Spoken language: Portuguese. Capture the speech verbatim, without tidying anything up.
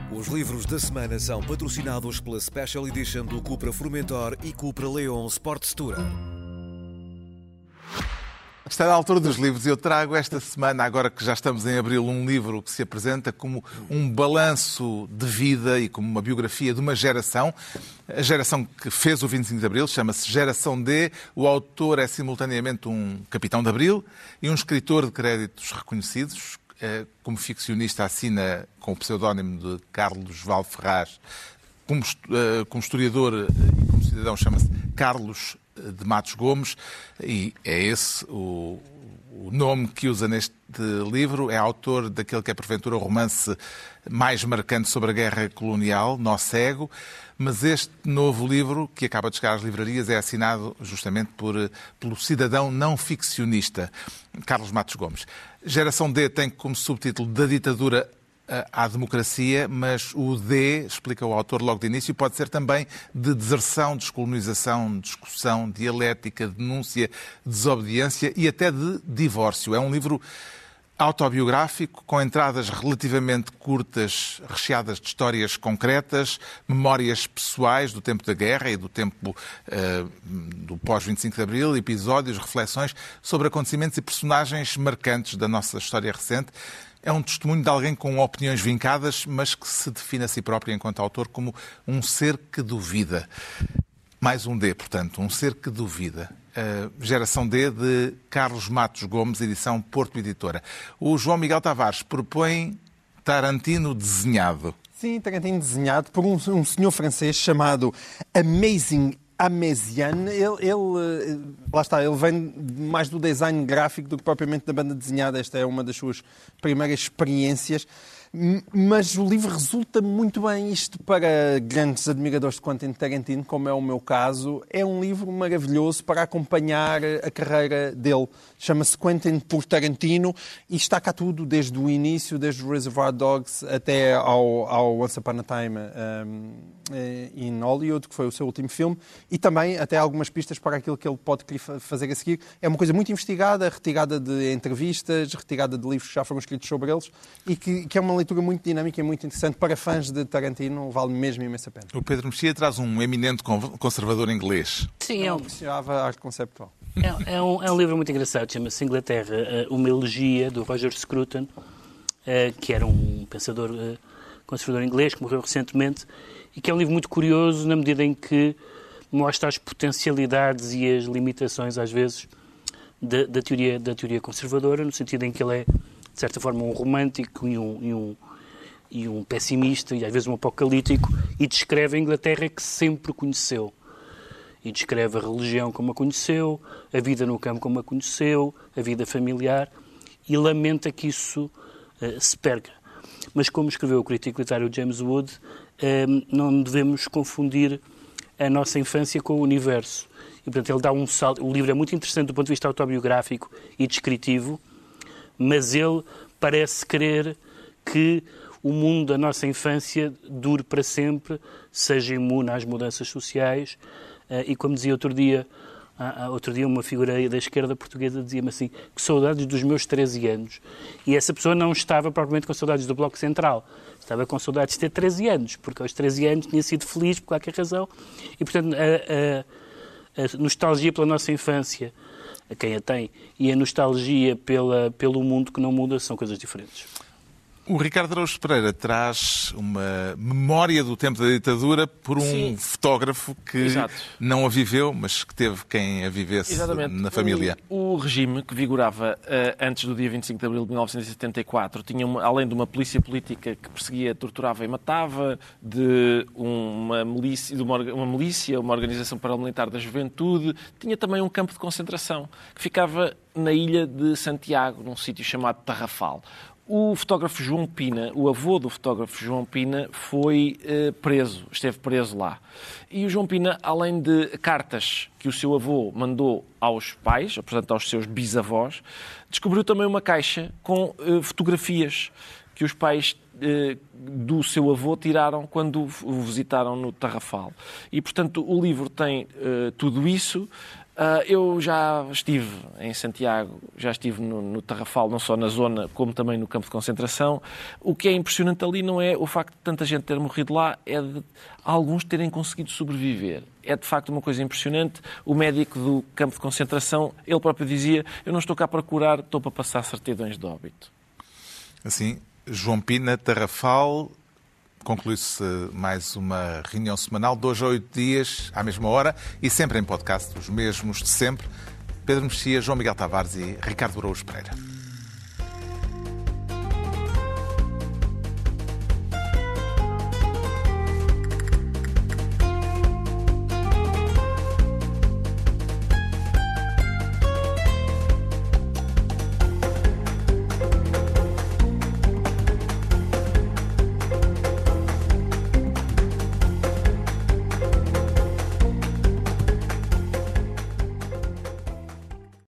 Os livros da semana são patrocinados pela Special Edition do Cupra Formentor e Cupra Leon Sports Tourer. Está na altura dos livros e eu trago esta semana, agora que já estamos em abril, um livro que se apresenta como um balanço de vida e como uma biografia de uma geração. A geração que fez o vinte e cinco de Abril chama-se Geração D. O autor é simultaneamente um capitão de Abril e um escritor de créditos reconhecidos. Como ficcionista assina com o pseudónimo de Carlos Valferraz. Como, como historiador e como cidadão chama-se Carlos de Matos Gomes e é esse o, o nome que usa neste livro. É autor daquele que é porventura o romance mais marcante sobre a guerra colonial, Nó Cego, mas este novo livro que acaba de chegar às livrarias é assinado justamente por, pelo cidadão não ficcionista Carlos Matos Gomes. Geração D tem como subtítulo Da Ditadura à Democracia, mas o D, explica o autor logo de início, pode ser também de deserção, descolonização, discussão, dialética, denúncia, desobediência e até de divórcio. É um livro autobiográfico, com entradas relativamente curtas, recheadas de histórias concretas, memórias pessoais do tempo da guerra e do tempo uh, do pós-vinte e cinco de Abril, episódios, reflexões sobre acontecimentos e personagens marcantes da nossa história recente. É um testemunho de alguém com opiniões vincadas, mas que se define a si próprio enquanto autor como um ser que duvida. Mais um D, portanto, um ser que duvida. Uh, Geração D, de Carlos Matos Gomes, edição Porto Editora. O João Miguel Tavares propõe Tarantino desenhado. Sim, Tarantino desenhado por um, um senhor francês chamado Amazing Améziane. Ele, ele, lá está, ele vem mais do design gráfico do que propriamente da banda desenhada. Esta é uma das suas primeiras experiências. Mas o livro resulta muito bem. Isto, para grandes admiradores de Quentin Tarantino, como é o meu caso, é um livro maravilhoso para acompanhar a carreira dele. Chama-se Quentin por Tarantino e está cá tudo, desde o início, desde o Reservoir Dogs até ao, ao Once Upon a Time um, in Hollywood, que foi o seu último filme, e também até algumas pistas para aquilo que ele pode querer fazer a seguir. É uma coisa muito investigada, retirada de entrevistas, retirada de livros que já foram escritos sobre eles e que, que é uma leitura muito dinâmica e muito interessante para fãs de Tarantino, vale mesmo imensa pena. O Pedro Mexia traz um eminente conservador inglês. Sim, é um... apreciava arte conceptual. É, é, um, é um livro muito engraçado, chama-se Inglaterra, uma elegia, do Roger Scruton, que era um pensador conservador inglês, que morreu recentemente, e que é um livro muito curioso na medida em que mostra as potencialidades e as limitações, às vezes, da, da, teoria, da teoria conservadora, no sentido em que ele é, de certa forma, um romântico e um, e um, e um pessimista, e às vezes um apocalíptico, e descreve a Inglaterra que sempre conheceu. E descreve a religião como a conheceu, a vida no campo como a conheceu, a vida familiar, e lamenta que isso uh, se perca. Mas, como escreveu o crítico literário James Wood, uh, não devemos confundir a nossa infância com o universo. E, portanto, ele dá um salto. O livro é muito interessante do ponto de vista autobiográfico e descritivo, mas ele parece querer que o mundo da nossa infância dure para sempre, seja imune às mudanças sociais. Uh, e como dizia outro dia, uh, outro dia uma figura da esquerda portuguesa dizia-me assim, que saudades dos meus treze anos. E essa pessoa não estava propriamente com saudades do Bloco Central, estava com saudades de ter treze anos, porque aos treze anos tinha sido feliz por qualquer razão. E, portanto, a, a, a nostalgia pela nossa infância, a quem a tem, e a nostalgia pela, pelo mundo que não muda são coisas diferentes. O Ricardo Araújo Pereira traz uma memória do tempo da ditadura por um Sim. fotógrafo que Exato. não a viveu, mas que teve quem a vivesse Exatamente. na família. O, o regime que vigorava uh, antes do dia vinte e cinco de Abril de mil novecentos e setenta e quatro tinha, uma, além de uma polícia política que perseguia, torturava e matava, de uma milícia, de uma, uma milícia, uma organização paramilitar da juventude, tinha também um campo de concentração que ficava na ilha de Santiago, num sítio chamado Tarrafal. O fotógrafo João Pina, o avô do fotógrafo João Pina, foi eh, preso, esteve preso lá. E o João Pina, além de cartas que o seu avô mandou aos pais, portanto aos seus bisavós, descobriu também uma caixa com eh, fotografias que os pais eh, do seu avô tiraram quando o visitaram no Tarrafal. E, portanto, o livro tem eh, tudo isso. Uh, eu já estive em Santiago, já estive no, no Tarrafal, não só na zona, como também no campo de concentração. O que é impressionante ali não é o facto de tanta gente ter morrido lá, é de alguns terem conseguido sobreviver. É de facto uma coisa impressionante. O médico do campo de concentração, ele próprio dizia: eu não estou cá para curar, estou para passar certidões de óbito. Assim, João Pina, Tarrafal. Conclui-se mais uma reunião semanal, dois a oito dias, à mesma hora, e sempre em podcast, os mesmos de sempre. Pedro Mexia, João Miguel Tavares e Ricardo Araújo Pereira.